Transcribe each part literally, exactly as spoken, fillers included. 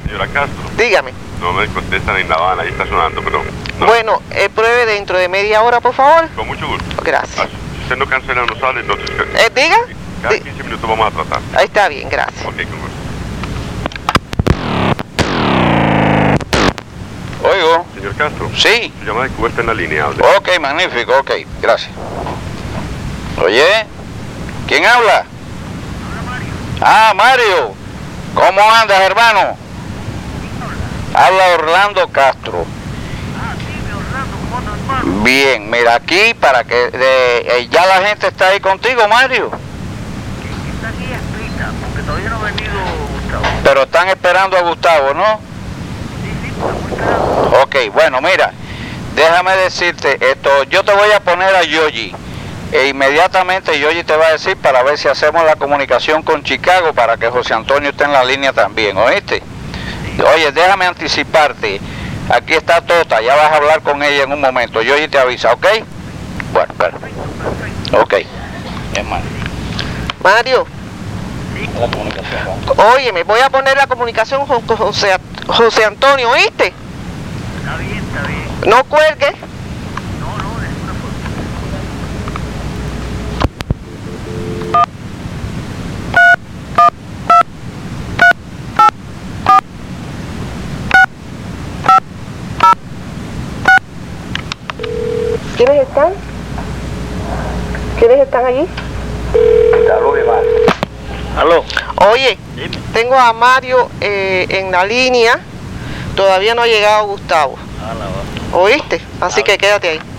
Señora Castro. Dígame. No me contestan en La Habana, ahí está sonando, pero... No. Bueno, eh, pruebe dentro de media hora, por favor. Con mucho gusto. Gracias. Ah, si usted no cancela, no sale, entonces... Eh, ¿Diga? Cada Di- quince minutos vamos a tratar. Ahí está bien, gracias. Ok, con gusto. Oigo. Señor Castro. Sí. Su llamada de Cuba está en la línea, hable. Ok, magnífico, ok, gracias. Oye, ¿quién habla? Ah, Mario. ¿Cómo andas, hermano? Habla Orlando Castro. Bien, mira, aquí para que de, eh, ya la gente está ahí contigo, Mario. Está aquí escrita, porque todavía no ha venido Gustavo. Pero están esperando a Gustavo, ¿no? Sí, sí, pero muy esperando. Ok, bueno, mira, déjame decirte esto, yo te voy a poner a Yogi e inmediatamente Yogi te va a decir para ver si hacemos la comunicación con Chicago para que José Antonio esté en la línea también, ¿oíste? Oye, déjame anticiparte, aquí está Tota, ya vas a hablar con ella en un momento, Yogi te avisa, ¿ok? Bueno, espera. Ok. Hermano. Mario, La comunicación. oye, me voy a poner la comunicación con con José, José Antonio, ¿oíste? Está bien, está bien. No cuelgue. No, no, de ninguna forma. ¿Quiénes están? ¿Quiénes están allí? Aló. Oye, tengo a Mario eh, en la línea. Todavía no ha llegado Gustavo. ¿Oíste? Así que quédate ahí.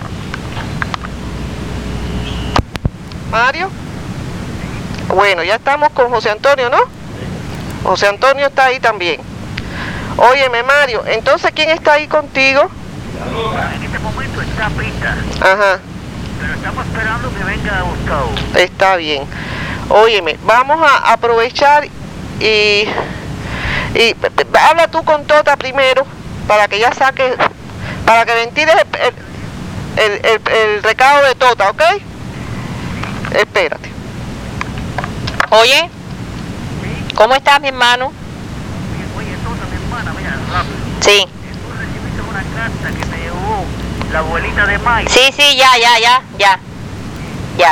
Mario. Bueno, ya estamos con José Antonio, ¿no? José Antonio está ahí también. Óyeme, Mario, entonces, ¿quién está ahí contigo? En este momento está Pita, Ajá, pero estamos esperando que venga Gustavo. está bien. Óyeme, vamos a aprovechar y... y p- p- habla tú con Tota primero, para que ya saques... para que ventiles el, el, el, el, el recado de Tota, ¿ok? Espérate. Oye, ¿cómo estás, mi hermano? Bien, oye, Tota, mi hermana, mira, rápido. Sí, Tú recibiste una carta que te llevó la abuelita de Mike. sí, sí, ya, ya, ya, ya, ya.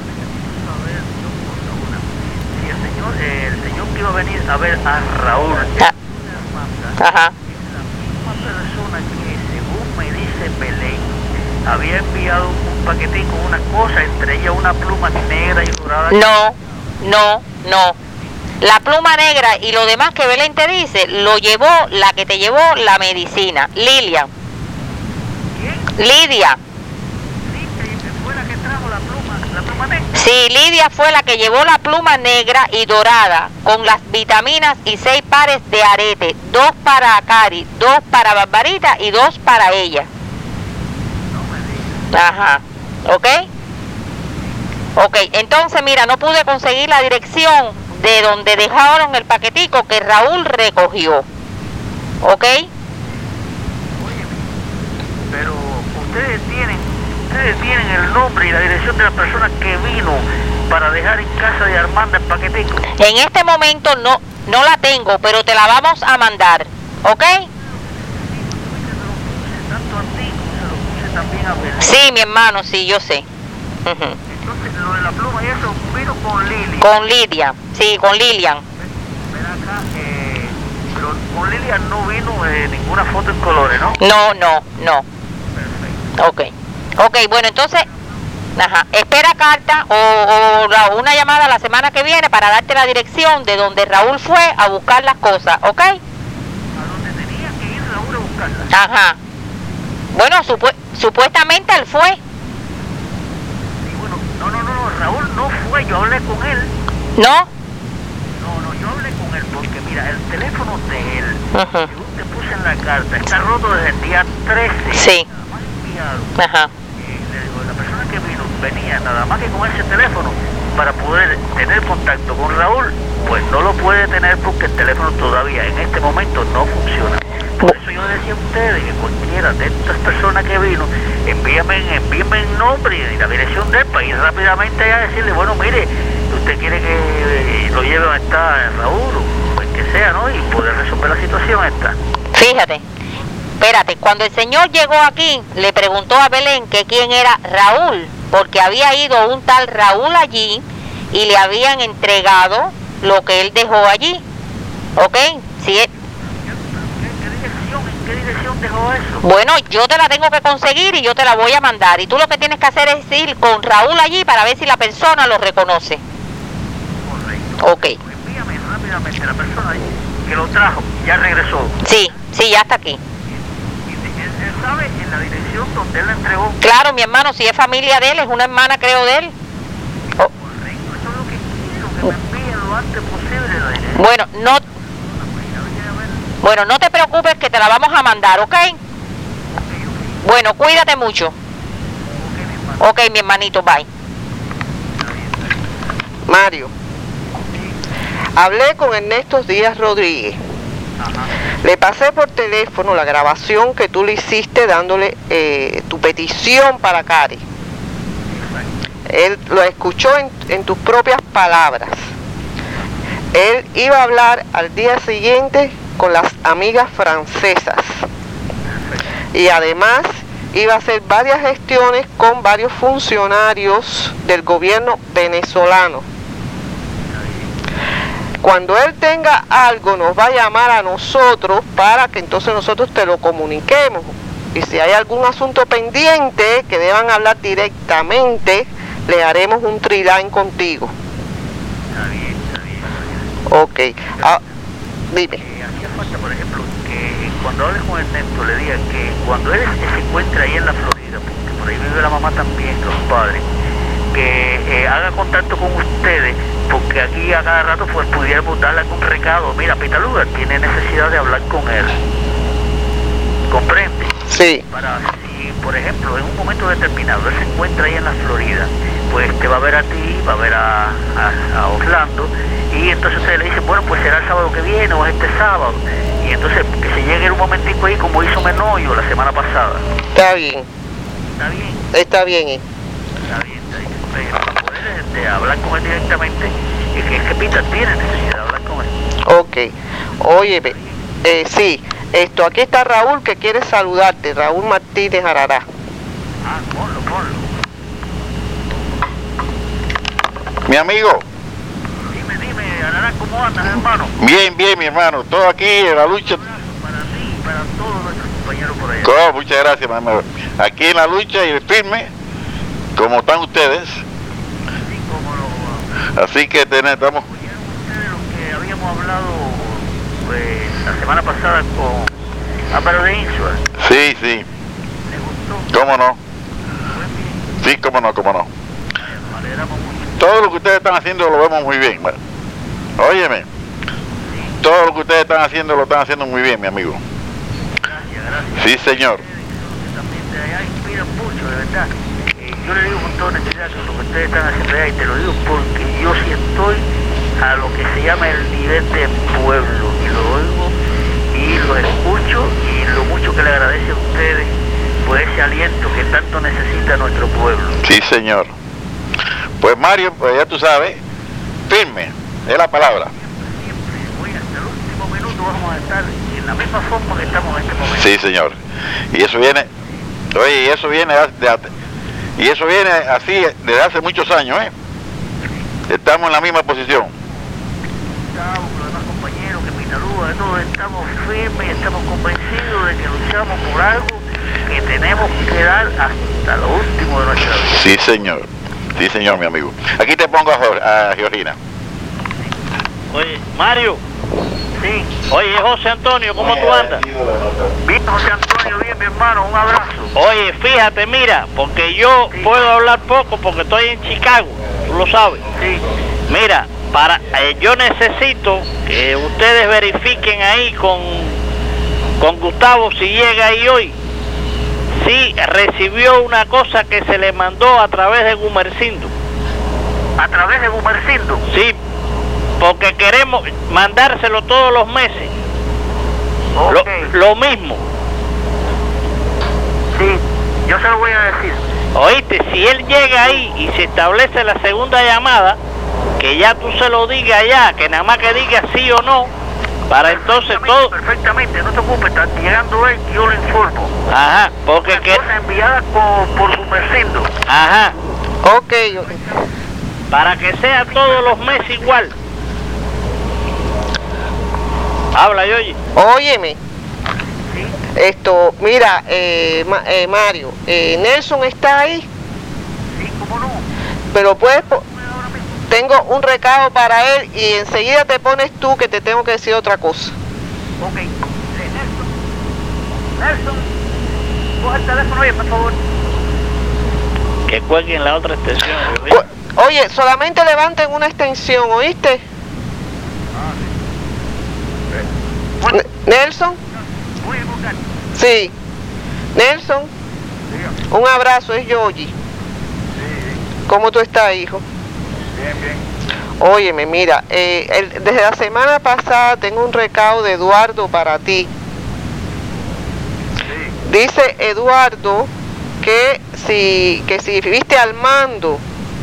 Sí, el señor, eh, el señor que iba a venir a ver a Raúl, Ah, ajá. es la misma persona que, según me dice Belén, había enviado un paquetín con unas cosas, entre ellas una pluma negra y dorada. No, no, no. La pluma negra y lo demás que Belén te dice, lo llevó la que te llevó la medicina, Lilian. ¿Quién? Lidia. Sí, que fue la que trajo la pluma, la pluma negra. Sí, Lidia fue la que llevó la pluma negra y dorada con las vitaminas y seis pares de arete, dos para Cari, dos para Barbarita y dos para ella. Ajá, ¿ok? Ok, entonces mira, no pude conseguir la dirección de donde dejaron el paquetico que Raúl recogió, ¿ok? Pero ustedes tienen, ustedes tienen el nombre y la dirección de la persona que vino para dejar en casa de Armanda el paquetico. En este momento no, no la tengo, pero te la vamos a mandar, ¿ok? Tanto a ti como se lo puse también a Belén. Sí, mi hermano, sí, yo sé. Ujú. Entonces lo de la pluma y eso vino con Lili. Con Lidia, sí, con Lilian. Ven acá, eh, pero con Lilian no vino eh, ninguna foto en colores, ¿no? No, no, no. Perfecto. Ok. Ok, bueno, entonces, ajá, espera carta o, o la- una llamada la semana que viene para darte la dirección de donde Raúl fue a buscar las cosas, ¿ok? A donde tenía que ir Raúl a buscarla. Ajá. Bueno, supu- supuestamente él fue. Y bueno, no, no, no, no, Raúl no fue, yo hablé con él. ¿No? No, no, yo hablé con él porque mira, el teléfono de él, Ujú. según te puse en la carta, está roto desde el día trece. Sí. Nada más enviado. Ajá. Eh, le digo, la persona que vino venía nada más que con ese teléfono para poder tener contacto con Raúl, pues no lo puede tener porque el teléfono todavía en este momento no funciona. Por eso yo decía a ustedes que cualquiera de estas personas que vino, envíame, envíame el nombre y la dirección de él para ir rápidamente allá a decirle, bueno, mire, usted quiere que eh, lo lleve donde está Raúl o en que sea, ¿no? Y poder resolver la situación esta. Fíjate, espérate, cuando el señor llegó aquí, le preguntó a Belén que quién era Raúl, porque había ido un tal Raúl allí y le habían entregado lo que él dejó allí, ¿ok? Si es... ¿Qué dirección, en qué dirección dejó eso? Bueno, yo te la tengo que conseguir y yo te la voy a mandar, y tú lo que tienes que hacer es ir con Raúl allí para ver si la persona lo reconoce. Correcto. Ok. Pues envíame rápidamente la persona que lo trajo, ya regresó. Sí, sí, ya está aquí. Y él, él sabe en la dirección donde él la entregó. Claro, mi hermano, si es familia de él, es una hermana creo de él. Oh, Correcto, eso es lo que quiero, que me envíen lo antes posible la dirección. bueno, no, bueno, no te preocupes que te la vamos a mandar, ¿ok? Bueno, cuídate mucho. Ok, mi hermanito, bye. Mario, hablé con Ernesto Díaz Rodríguez. Ajá. Le pasé por teléfono la grabación que tú le hiciste dándole eh, tu petición para Cari. Él lo escuchó en, en tus propias palabras. Él iba a hablar al día siguiente con las amigas francesas. Y además iba a hacer varias gestiones con varios funcionarios del gobierno venezolano. Cuando él tenga algo, nos va a llamar a nosotros para que entonces nosotros te lo comuniquemos. Y si hay algún asunto pendiente que deban hablar directamente, le haremos un triline contigo. Está bien, está bien. Ok. Ah, dime. Eh, hacía falta, por ejemplo, que cuando hables con Ernesto le diga que cuando él se encuentra ahí en la Florida, porque por ahí vive la mamá también, los padres, que eh, haga contacto con ustedes, porque aquí a cada rato pues pudiéramos darle algún recado. Mira, Pitaluga tiene necesidad de hablar con él. ¿Comprende? Sí. Para si, por ejemplo, en un momento determinado él se encuentra ahí en la Florida, pues te va a ver a ti, va a ver a, a, a Orlando, y entonces ustedes le dicen, bueno, pues será el sábado que viene o este sábado, y entonces que se llegue en un momentico ahí como hizo Menoyo la semana pasada. Está bien. ¿Está bien? Está bien. eh. Está bien, está bien. Pues, para poder este, hablar con él directamente, y que es que Pita tiene necesidad de hablar con él. Ok. Óyeme. Eh, sí. Esto, aquí está Raúl que quiere saludarte. Raúl Martínez Arará. Ah, ponlo, ponlo. Mi amigo, Dime, dime, Arará, ¿cómo andas, hermano? bien, bien, mi hermano, todo aquí en la lucha. Para ti y para todos nuestros compañeros por allá. Oh, muchas gracias, mi hermano. Aquí en la lucha y firme, como están ustedes. Así como lo Así que tenemos, estamos, oyeron ustedes lo que habíamos hablado pues, la semana pasada con Álvaro de Insua. sí, sí, ¿Le gustó? cómo no, Fue bien. sí, cómo no, cómo no. Nos alegramos mucho. Todo lo que ustedes están haciendo lo vemos muy bien, bueno. Óyeme, todo lo que ustedes están haciendo lo están haciendo muy bien, mi amigo. Gracias, gracias. Sí, señor. Ustedes también de allá inspiran mucho, de verdad. Eh, yo le digo con toda honestidad que lo que ustedes están haciendo allá, y te lo digo porque yo sí estoy a lo que se llama el nivel de pueblo, y lo oigo y lo escucho, y lo mucho que le agradece a ustedes por ese aliento que tanto necesita nuestro pueblo. Sí, señor. Pues Mario, pues ya tú sabes, firme, es la palabra. Siempre, hoy hasta el último minuto vamos a estar en la misma forma que estamos en este momento. Sí, señor. Y eso viene, oye, y eso viene de, de- y eso viene así desde hace muchos años, ¿eh? Estamos en la misma posición. Gustavo, los demás compañeros, que Pitaluga, de todos estamos firmes y estamos convencidos de que luchamos por algo que tenemos que dar hasta lo último de nuestra vida. Sí, señor. Sí, señor, mi amigo. Aquí te pongo a, Jor- a Georgina. Oye, Mario, Sí, oye, José Antonio, ¿cómo tú andas? bien, José Antonio, bien, mi hermano, un abrazo. Oye, fíjate, mira, porque yo Sí. puedo hablar poco porque estoy en Chicago, tú lo sabes. Sí, Mira, para eh, yo necesito que ustedes verifiquen ahí con, con Gustavo si llega ahí hoy, si recibió una cosa que se le mandó a través de Gumercindo. a través de Gumercindo. Sí, porque queremos mandárselo todos los meses. Ok, Lo, lo mismo. sí, yo se lo voy a decir. Oíste, si él llega ahí y se establece la segunda llamada, que ya tú se lo digas ya, que nada más que diga sí o no, Para entonces todo... Perfectamente, no te ocupes, está llegando él, yo lo informo. Ajá, porque que... Cosa enviada por, por su mercindo. Ajá, Ok, para que sea todos los meses igual. Habla, Yoyi. óyeme. Esto, mira, eh, Ma- eh, Mario, eh, Nelson está ahí, Sí, cómo no. pero puedes, po- tengo un recado para él y enseguida te pones tú que te tengo que decir otra cosa. Ok. Eh, Nelson. Nelson. Coge el teléfono, oye, por favor. Que cuelguen la otra extensión. Yoyi. Cu- Oye, solamente levanten una extensión, ¿oíste? Bueno, N- Nelson, voy a buscar. sí. Nelson, Dígame. un abrazo, es Yoyi. Sí, ¿Cómo tú estás, hijo? bien, bien. Óyeme, mira, eh, el- desde la semana pasada tengo un recado de Eduardo para ti. Sí, Dice Eduardo que si, que si viste al mando,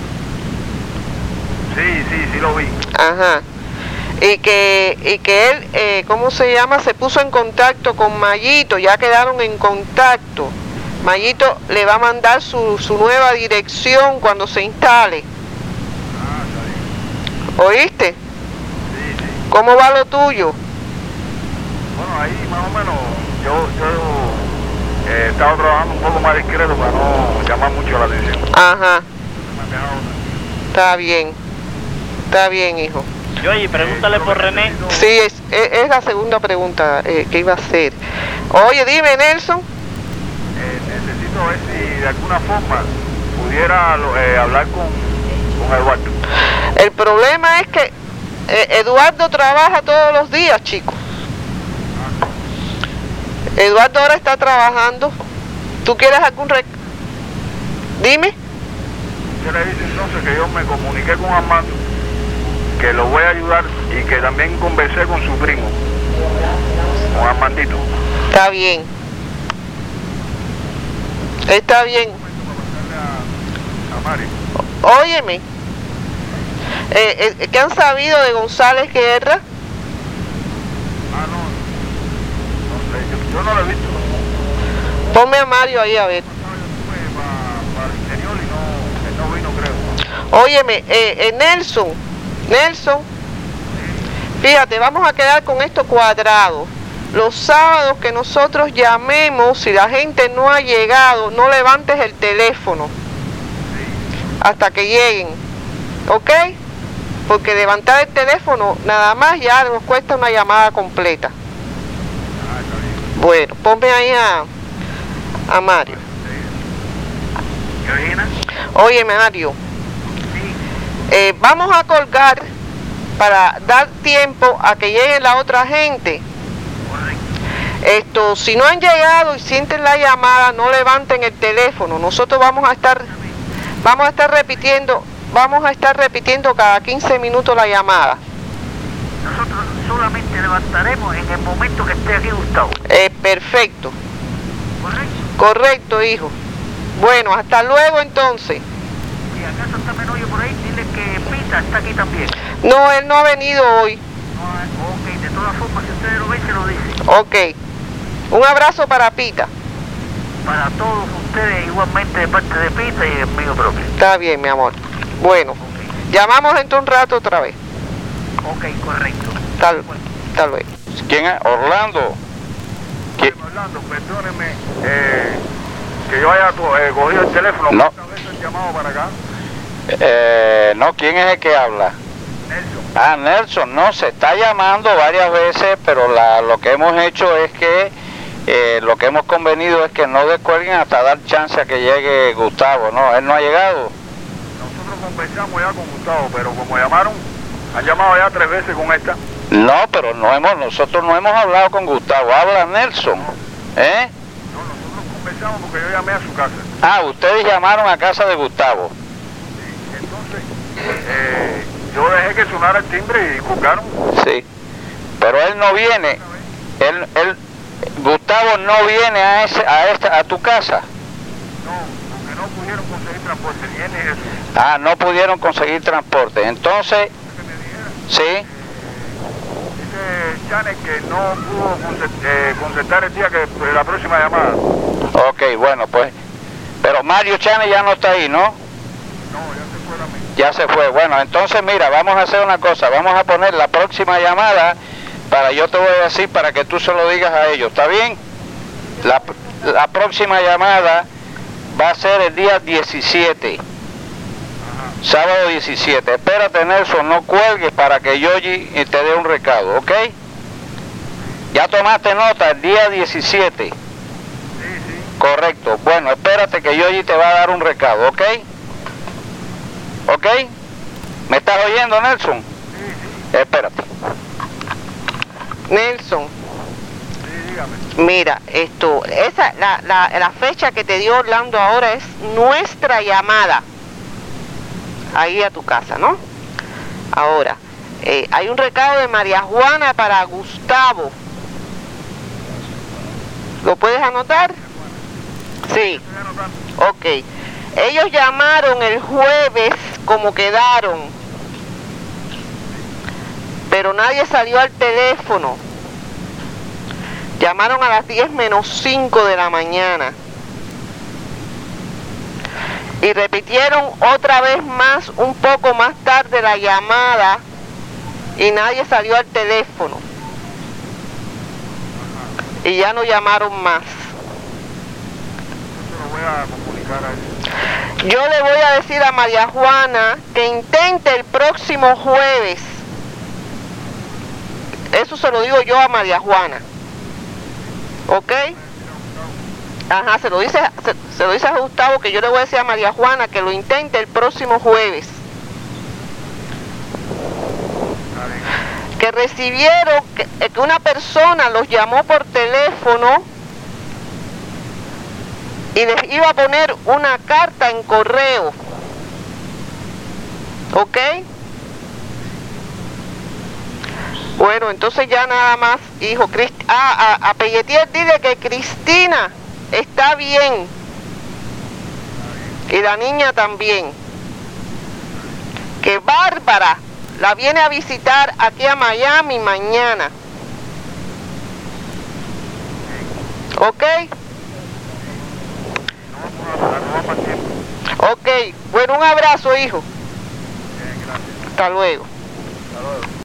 sí, sí, sí lo vi. ajá, y que, y que él, eh, ¿cómo se llama? Se puso en contacto con Mayito, ya quedaron en contacto. Mayito le va a mandar su, su nueva dirección cuando se instale. Ah, está bien. ¿Oíste? Sí, sí. ¿Cómo va lo tuyo? Bueno, ahí más o menos yo, yo eh, he estado trabajando un poco más discreto para no llamar mucho la atención. Ajá, Me han dejado tranquilo. está bien, está bien, hijo. Yoyi, pregúntale por René. Sí, es, es, es la segunda pregunta eh, que iba a hacer. Oye, dime, Nelson. Eh, necesito ver si de alguna forma pudiera lo- eh, hablar con, con Eduardo. El problema es que eh, Eduardo trabaja todos los días, chicos. Eduardo ahora está trabajando. ¿Tú quieres algún rec... Dime. Usted le dice entonces que yo me comuniqué con Armando, que lo voy a ayudar y que también conversé con su primo, con Armandito. Está bien. Está bien. A, a Mari. Óyeme. Eh, eh, ¿Qué han sabido de González Guerra? Ah, no. No sé, yo, yo no lo he visto. Ponme a Mario ahí a ver. Fue para, para el interior y no, él no vino, creo. Óyeme, eh, eh, Nelson, Nelson, fíjate, vamos a quedar con esto cuadrado. Los sábados que nosotros llamemos, si la gente no ha llegado, no levantes el teléfono hasta que lleguen, ¿ok? Porque levantar el teléfono nada más ya nos cuesta una llamada completa. Bueno, ponme ahí a, a Mario. Georgina. Oye, Mario, Sí. eh, vamos a colgar para dar tiempo a que llegue la otra gente. Correcto. Esto, si no han llegado y sienten la llamada, no levanten el teléfono. Nosotros vamos a estar, vamos a estar repitiendo, vamos a estar repitiendo cada quince minutos la llamada. Nosotros solamente levantaremos en el momento que esté aquí Gustavo. Eh, perfecto, ¿Correcto? correcto, hijo. Bueno, hasta luego entonces. Si acaso está Menoyo por ahí, dile que Pita está aquí también. No, él no ha venido hoy. No, ok, de todas formas, si ustedes lo ven, se lo dicen. Ok. Un abrazo para Pita. Para todos ustedes, igualmente de parte de Pita y el mío propio. Está bien, mi amor. Bueno, llamamos dentro de un rato otra vez. Ok, correcto. Tal, tal vez. ¿Quién es? Orlando. ¿Qué? Orlando, perdóneme eh, que yo haya co- eh, cogido el teléfono. No. ¿Cuántas veces han llamado para acá? Eh, no, ¿quién es el que habla? Nelson. Ah, Nelson, no, se está llamando varias veces, pero la, lo que hemos hecho es que, eh, lo que hemos convenido es que no descuelguen hasta dar chance a que llegue Gustavo, ¿no? Él no ha llegado. Nosotros conversamos ya con Gustavo, pero como llamaron, han llamado ya tres veces con esta. No, pero no hemos, nosotros no hemos hablado con Gustavo, habla Nelson, ¿eh? No, nosotros conversamos porque yo llamé a su casa. Ah, ustedes llamaron a casa de Gustavo. Entonces, eh, yo dejé que sonara el timbre y colgaron. Sí, pero él no viene, él, él, Gustavo no viene a ese, a esta, a tu casa. No, porque no pudieron conseguir transporte, ni él ni Jesús. Ah, no pudieron conseguir transporte, entonces, Que me dijera, sí, dice Chane que no pudo concert- eh, concertar el día que eh, la próxima llamada. Ok, bueno, pues. Pero Mario Chane ya no está ahí, ¿no? No, ya se fue la misma. Ya se fue. Bueno, entonces mira, vamos a hacer una cosa. Vamos a poner la próxima llamada para yo te voy a decir para que tú se lo digas a ellos. ¿Está bien? La, la próxima llamada va a ser el día diecisiete. Sábado diecisiete. Espérate, Nelson, no cuelgues para que Yoyi te dé un recado, ¿ok? Ya tomaste nota, el día diecisiete. Sí, sí. Correcto. Bueno, espérate que Yoyi te va a dar un recado, ¿ok? ¿Ok? ¿Me estás oyendo, Nelson? Sí, sí. Espérate. Nelson, Sí, dígame. mira, esto, esa, la, la, la fecha que te dio Orlando ahora es nuestra llamada ahí a tu casa, ¿no? Ahora, eh, hay un recado de María Juana para Gustavo. ¿Lo puedes anotar? Sí. Estoy anotando. Ok. Ellos llamaron el jueves como quedaron, pero nadie salió al teléfono. Llamaron a las diez menos cinco de la mañana. Y repitieron otra vez más, un poco más tarde la llamada, y nadie salió al teléfono. Y ya no llamaron más. Yo se lo voy a comunicar a él. Yo le voy a decir a María Juana que intente el próximo jueves. Eso se lo digo yo a María Juana. ¿Ok? Ajá, se lo dice, se, se lo dice a Gustavo, que yo le voy a decir a María Juana que lo intente el próximo jueves. Está bien. Que recibieron, que, que una persona los llamó por teléfono y les iba a poner una carta en correo. ¿Ok? Bueno, entonces ya nada más, hijo. Crist ah, a, a Pelletier dile que Cristina está bien. Y la niña también. Que Bárbara la viene a visitar aquí a Miami mañana. ¿Ok? No vamos a, no vamos a tiempo. Ok. Bueno, un abrazo, hijo. Bien, gracias. Hasta luego. Hasta luego.